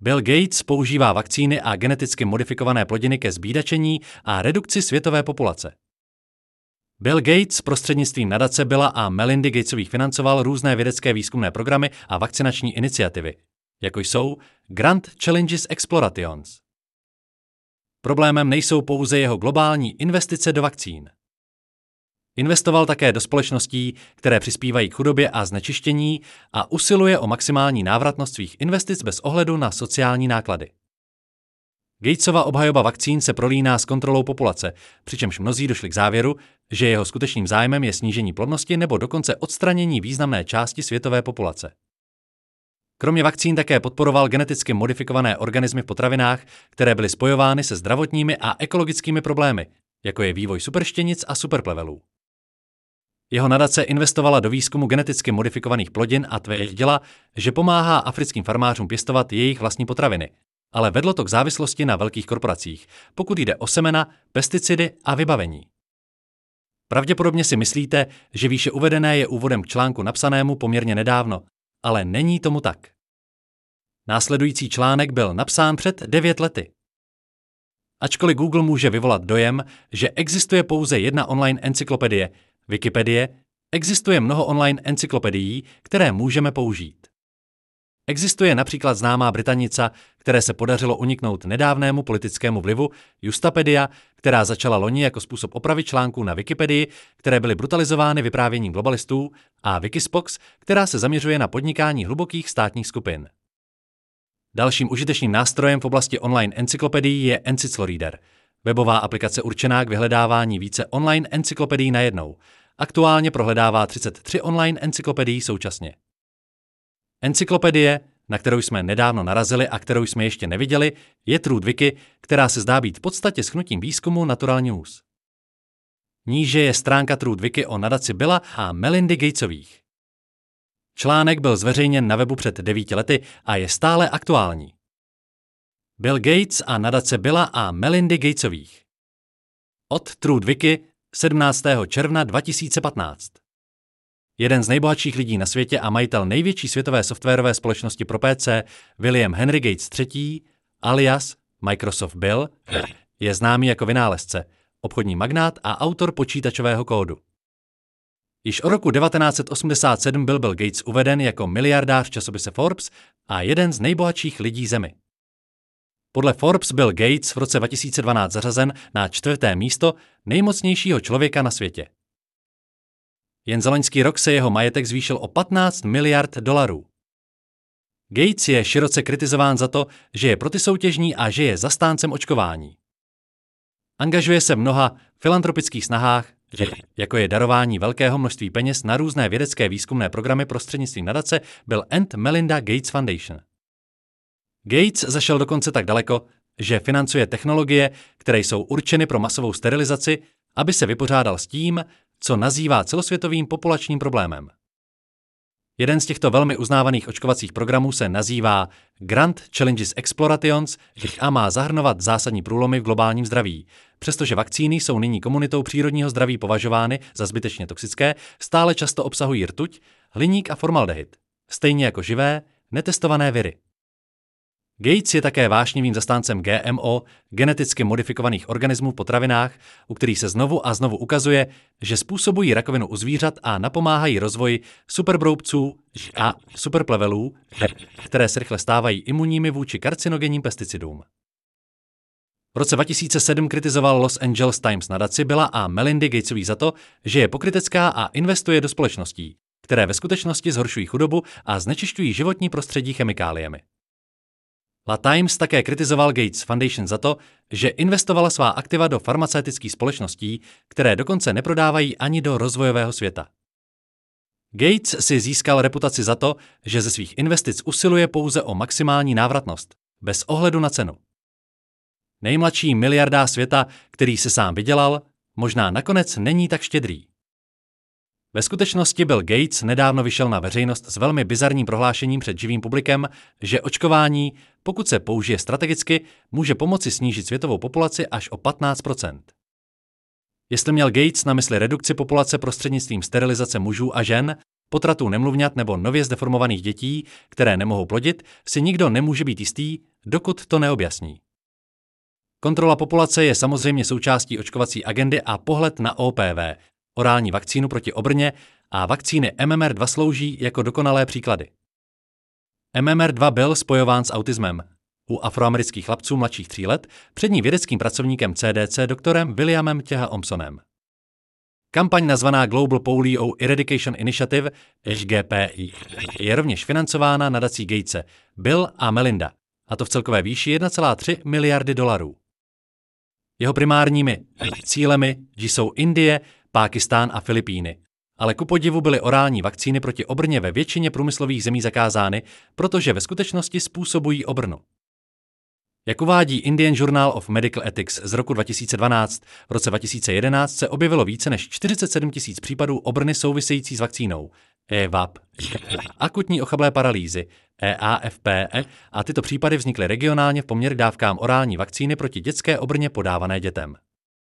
Bill Gates používá vakcíny a geneticky modifikované plodiny ke zbídačení a redukci světové populace. Bill Gates prostřednictvím nadace Billa a Melindy Gatesových financoval různé vědecké výzkumné programy a vakcinační iniciativy, jako jsou Grand Challenges Explorations. Problémem nejsou pouze jeho globální investice do vakcín. Investoval také do společností, které přispívají k chudobě a znečištění a usiluje o maximální návratnost svých investic bez ohledu na sociální náklady. Gatesova obhajoba vakcín se prolíná s kontrolou populace, přičemž mnozí došli k závěru, že jeho skutečným zájmem je snížení plodnosti nebo dokonce odstranění významné části světové populace. Kromě vakcín také podporoval geneticky modifikované organismy v potravinách, které byly spojovány se zdravotními a ekologickými problémy, jako je vývoj superštěnic a superplevelů. Jeho nadace investovala do výzkumu geneticky modifikovaných plodin a tvrdila, že pomáhá africkým farmářům pěstovat jejich vlastní potraviny, ale vedlo to k závislosti na velkých korporacích, pokud jde o semena, pesticidy a vybavení. Pravděpodobně si myslíte, že výše uvedené je úvodem k článku napsanému poměrně nedávno, ale není tomu tak. Následující článek byl napsán před 9 lety. Ačkoliv Google může vyvolat dojem, že existuje pouze jedna online encyklopedie, Wikipedie, existuje mnoho online encyklopedií, které můžeme použít. Existuje například známá Britanica, které se podařilo uniknout nedávnému politickému vlivu, Justapedia, která začala loni jako způsob opravy článků na Wikipedii, které byly brutalizovány vyprávěním globalistů, a Wikispox, která se zaměřuje na podnikání hlubokých státních skupin. Dalším užitečným nástrojem v oblasti online encyklopedií je Encicloreader, webová aplikace určená k vyhledávání více online encyklopedií najednou. Aktuálně prohledává 33 online encyklopedií současně. Encyklopedie, na kterou jsme nedávno narazili a kterou jsme ještě neviděli, je TruthWiki, která se zdá být v podstatě shrnutím výzkumu Natural News. Níže je stránka TruthWiki o nadaci Billa a Melindy Gatesových. Článek byl zveřejněn na webu před 9 lety a je stále aktuální. Bill Gates a nadace Billa a Melindy Gatesových. Od TruthWiki 17. června 2015. Jeden z nejbohatších lidí na světě a majitel největší světové softwarové společnosti pro PC, William Henry Gates III, alias Microsoft Bill, je známý jako vynálezce, obchodní magnát a autor počítačového kódu. Již od roku 1987 byl Bill Gates uveden jako miliardář v časopise Forbes a jeden z nejbohatších lidí Zemi. Podle Forbes byl Gates v roce 2012 zařazen na 4. místo nejmocnějšího člověka na světě. Jen za loňský rok se jeho majetek zvýšil o 15 miliard dolarů. Gates je široce kritizován za to, že je protisoutěžní a že je zastáncem očkování. Angažuje se v mnoha filantropických snahách, jako je darování velkého množství peněz na různé vědecké výzkumné programy prostřednictvím nadace Bill and Melinda Gates Foundation. Gates zašel dokonce tak daleko, že financuje technologie, které jsou určeny pro masovou sterilizaci, aby se vypořádal s tím, co nazývá celosvětovým populačním problémem. Jeden z těchto velmi uznávaných očkovacích programů se nazývá Grand Challenges Explorations a má zahrnovat zásadní průlomy v globálním zdraví. Přestože vakcíny jsou nyní komunitou přírodního zdraví považovány za zbytečně toxické, stále často obsahují rtuť, hliník a formaldehyd, stejně jako živé, netestované viry. Gates je také vášnivým zastáncem GMO, geneticky modifikovaných organismů v potravinách, u kterých se znovu a znovu ukazuje, že způsobují rakovinu u zvířat a napomáhají rozvoji superbroubců a superplevelů, které se rychle stávají imunními vůči karcinogenním pesticidům. V roce 2007 kritizoval Los Angeles Times nadaci Billa a Melindy Gatesových za to, že je pokrytecká a investuje do společností, které ve skutečnosti zhoršují chudobu a znečišťují životní prostředí chemikáliemi. La Times také kritizoval Gates Foundation za to, že investovala svá aktiva do farmaceutických společností, které dokonce neprodávají ani do rozvojového světa. Gates si získal reputaci za to, že ze svých investic usiluje pouze o maximální návratnost, bez ohledu na cenu. Nejmladší miliardář světa, který se sám vydělal, možná nakonec není tak štědrý. Ve skutečnosti Bill Gates nedávno vyšel na veřejnost s velmi bizarním prohlášením před živým publikem, že očkování, pokud se použije strategicky, může pomoci snížit světovou populaci až o 15%. Jestli měl Gates na mysli redukci populace prostřednictvím sterilizace mužů a žen, potratů nemluvňat nebo nově zdeformovaných dětí, které nemohou plodit, si nikdo nemůže být jistý, dokud to neobjasní. Kontrola populace je samozřejmě součástí očkovací agendy a pohled na OPV, orální vakcínu proti obrně, a vakcíny MMR2 slouží jako dokonalé příklady. MMR2 byl spojován s autismem. U afroamerických chlapců mladších 3 let přední vědeckým pracovníkem CDC doktorem Williamem Thompsonem. Kampaň nazvaná Global Polio Eradication Initiative (GPI) je rovněž financována nadací Gatese, Bill a Melinda, a to v celkové výši 1,3 miliardy dolarů. Jeho primárními cílemi jsou Indie, Pákistán a Filipíny, ale ku podivu byly orální vakcíny proti obrně ve většině průmyslových zemí zakázány, protože ve skutečnosti způsobují obrnu. Jak uvádí Indian Journal of Medical Ethics z roku 2012, v roce 2011 se objevilo více než 47 000 případů obrny související s vakcínou EVAP, akutní ochablé paralýzy EAFP, a tyto případy vznikly regionálně v poměru dávkám orální vakcíny proti dětské obrně podávané dětem.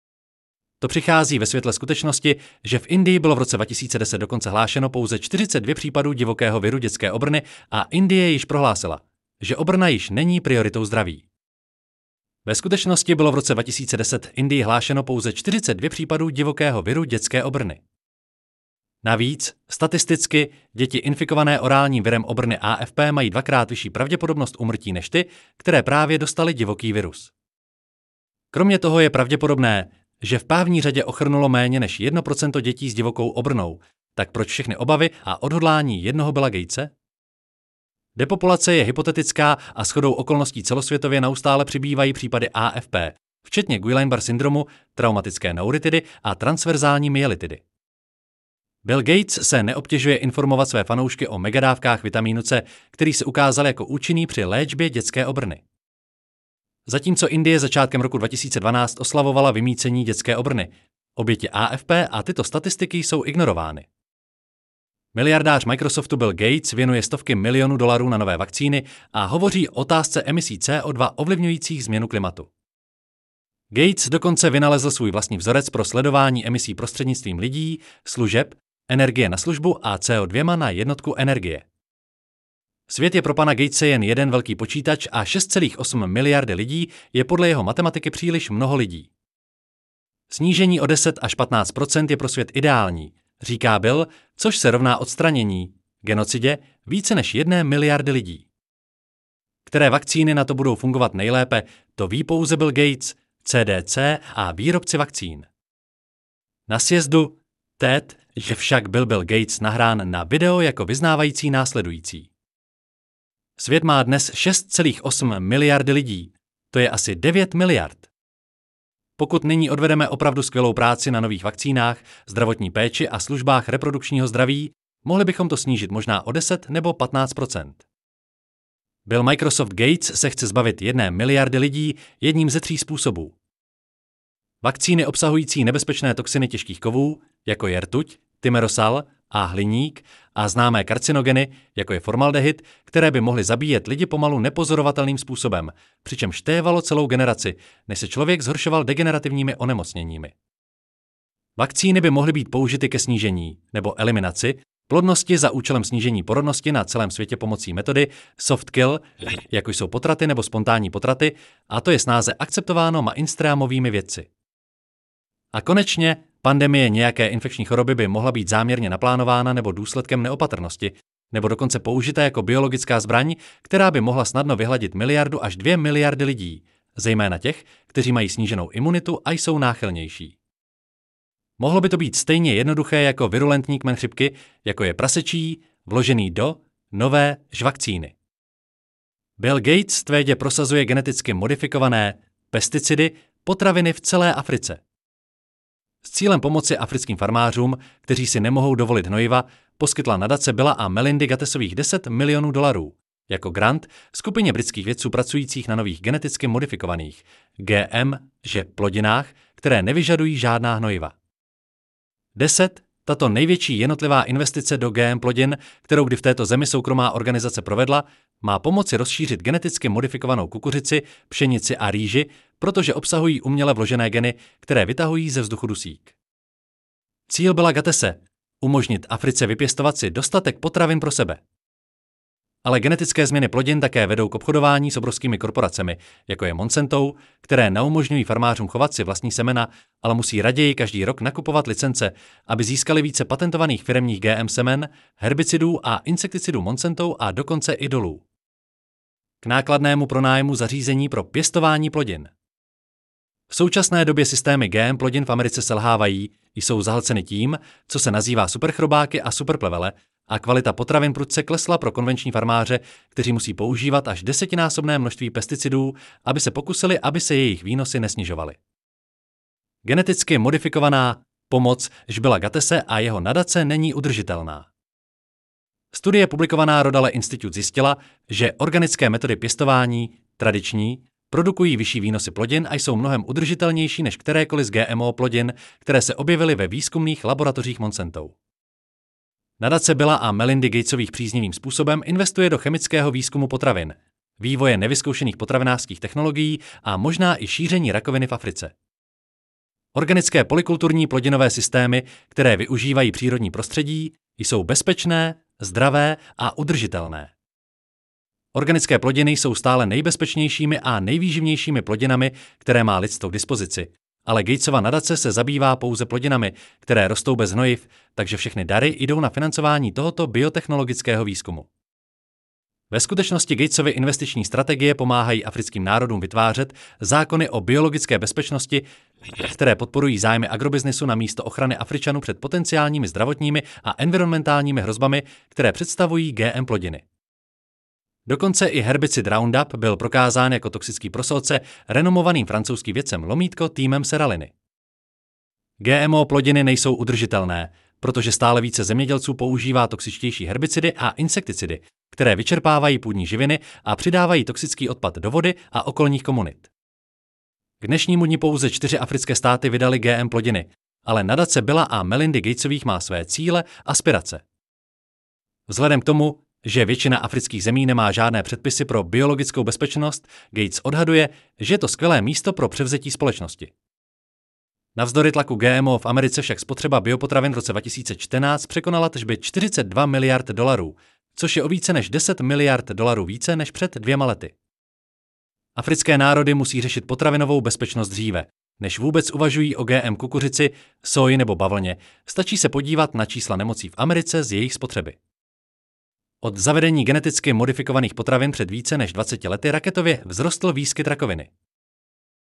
To přichází ve světle skutečnosti, že v Indii bylo v roce 2010 dokonce hlášeno pouze 42 případů divokého viru dětské obrny a Indie již prohlásila, že obrna již není prioritou zdraví. Ve skutečnosti bylo v roce 2010 v Indii hlášeno pouze 42 případů divokého viru dětské obrny. Navíc, statisticky, děti infikované orálním virem obrny AFP mají 2krát vyšší pravděpodobnost úmrtí než ty, které právě dostaly divoký virus. Kromě toho je pravděpodobné, že v pávní řadě ochrnulo méně než 1% dětí s divokou obrnou, tak proč všechny obavy a odhodlání jednoho Billa Gatese? Depopulace je hypotetická a shodou okolností celosvětově neustále přibývají případy AFP, včetně Guillain-Barré syndromu, traumatické neuritidy a transverzální myelitidy. Bill Gates se neobtěžuje informovat své fanoušky o megadávkách vitamínu C, který se ukázal jako účinný při léčbě dětské obrny. Zatímco Indie začátkem roku 2012 oslavovala vymýcení dětské obrny, oběti AFP a tyto statistiky jsou ignorovány. Miliardář Microsoftu Bill Gates věnuje stovky milionů dolarů na nové vakcíny a hovoří o otázce emisí CO2 ovlivňujících změnu klimatu. Gates dokonce vynalezl svůj vlastní vzorec pro sledování emisí prostřednictvím lidí, služeb, energie na službu a CO2 na jednotku energie. Svět je pro pana Gatese jen jeden velký počítač a 6,8 miliardy lidí je podle jeho matematiky příliš mnoho lidí. Snížení o 10 až 15% je pro svět ideální, říká Bill, což se rovná odstranění, genocidě, více než 1 miliardy lidí. Které vakcíny na to budou fungovat nejlépe, to ví pouze Bill Gates, CDC a výrobci vakcín. Na sjezdu TED je však byl Bill Gates nahrán na video jako vyznávající následující. Svět má dnes 6,8 miliardy lidí, to je asi 9 miliard. Pokud nyní odvedeme opravdu skvělou práci na nových vakcínách, zdravotní péči a službách reprodukčního zdraví, mohli bychom to snížit možná o 10 nebo 15%. Bill Microsoft Gates se chce zbavit 1 miliardy lidí jedním ze 3 způsobů. Vakcíny obsahující nebezpečné toxiny těžkých kovů, jako je rtuť, tymerosal a hliník, a známé karcinogeny, jako je formaldehyd, které by mohly zabíjet lidi pomalu nepozorovatelným způsobem, přičemž tévalo celou generaci, než se člověk zhoršoval degenerativními onemocněními. Vakcíny by mohly být použity ke snížení nebo eliminaci plodnosti za účelem snížení porodnosti na celém světě pomocí metody soft kill, jako jsou potraty nebo spontánní potraty, a to je snáze akceptováno mainstreamovými vědci. A konečně, pandemie nějaké infekční choroby by mohla být záměrně naplánována nebo důsledkem neopatrnosti, nebo dokonce použita jako biologická zbraň, která by mohla snadno vyhladit 1 až 2 miliardy lidí, zejména těch, kteří mají sníženou imunitu a jsou náchylnější. Mohlo by to být stejně jednoduché jako virulentní kmen chřipky, jako je prasečí, vložený do nové vakcíny. Bill Gates tvrdě prosazuje geneticky modifikované pesticidy, potraviny v celé Africe. S cílem pomoci africkým farmářům, kteří si nemohou dovolit hnojiva, poskytla nadace Billa a Melindy Gatesových 10 milionů dolarů jako grant skupině britských vědců pracujících na nových geneticky modifikovaných plodinách, které nevyžadují žádná hnojiva. 10, tato největší jednotlivá investice do GM plodin, kterou kdy v této zemi soukromá organizace provedla, má pomoci rozšířit geneticky modifikovanou kukuřici, pšenici a rýži, protože obsahují uměle vložené geny, které vytahují ze vzduchu dusík. Cíl Billa Gatese umožnit Africe vypěstovat si dostatek potravin pro sebe. Ale genetické změny plodin také vedou k obchodování s obrovskými korporacemi, jako je Monsanto, které neumožňují farmářům chovat si vlastní semena, ale musí raději každý rok nakupovat licence, aby získali více patentovaných firemních GM semen, herbicidů a insekticidů Monsanto a dokonce i dolů. K nákladnému pronájmu zařízení pro pěstování plodin. V současné době systémy GM plodin v Americe selhávají, jsou zahlceny tím, co se nazývá superchrobáky a superplevele, a kvalita potravin prudce klesla pro konvenční farmáře, kteří musí používat až 10násobné množství pesticidů, aby se pokusili, aby se jejich výnosy nesnižovaly. Geneticky modifikovaná pomoc Žbila Gatese a jeho nadace není udržitelná. Studie publikovaná Rodale Institute zjistila, že organické metody pěstování, tradiční, produkují vyšší výnosy plodin a jsou mnohem udržitelnější než kterékoliv z GMO plodin, které se objevily ve výzkumných laboratořích Monsanto. Nadace Billa a Melindy Gatesových příznivým způsobem investuje do chemického výzkumu potravin, vývoje nevyzkoušených potravinářských technologií a možná i šíření rakoviny v Africe. Organické polykulturní plodinové systémy, které využívají přírodní prostředí, jsou bezpečné, zdravé a udržitelné. Organické plodiny jsou stále nejbezpečnějšími a nejvýživnějšími plodinami, které má lidstvo k dispozici, ale Gatesova nadace se zabývá pouze plodinami, které rostou bez hnojiv, takže všechny dary jdou na financování tohoto biotechnologické výzkumu. Ve skutečnosti Gatesovy investiční strategie pomáhají africkým národům vytvářet zákony o biologické bezpečnosti, které podporují zájmy agrobiznesu na místo ochrany Afričanů před potenciálními zdravotními a environmentálními hrozbami, které představují GM plodiny. Dokonce i herbicid Roundup byl prokázán jako toxický pro soudce renomovaným francouzským vědcem lomítko týmem Seraliny. GMO plodiny nejsou udržitelné, protože stále více zemědělců používá toxičtější herbicidy a insekticidy, které vyčerpávají půdní živiny a přidávají toxický odpad do vody a okolních komunit. K dnešnímu dni pouze 4 africké státy vydaly GM plodiny, ale nadace Billa a Melindy Gatesových má své cíle, aspirace. Vzhledem k tomu, že většina afrických zemí nemá žádné předpisy pro biologickou bezpečnost, Gates odhaduje, že je to skvělé místo pro převzetí společnosti. Navzdory tlaku GMO v Americe však spotřeba biopotravin v roce 2014 překonala tržby $42 miliard, což je o více než $10 miliard více než před 2 lety. Africké národy musí řešit potravinovou bezpečnost dříve, než vůbec uvažují o GM kukuřici, soji nebo bavlně. Stačí se podívat na čísla nemocí v Americe z jejich spotřeby. Od zavedení geneticky modifikovaných potravin před více než 20 lety raketově vzrostl výskyt rakoviny.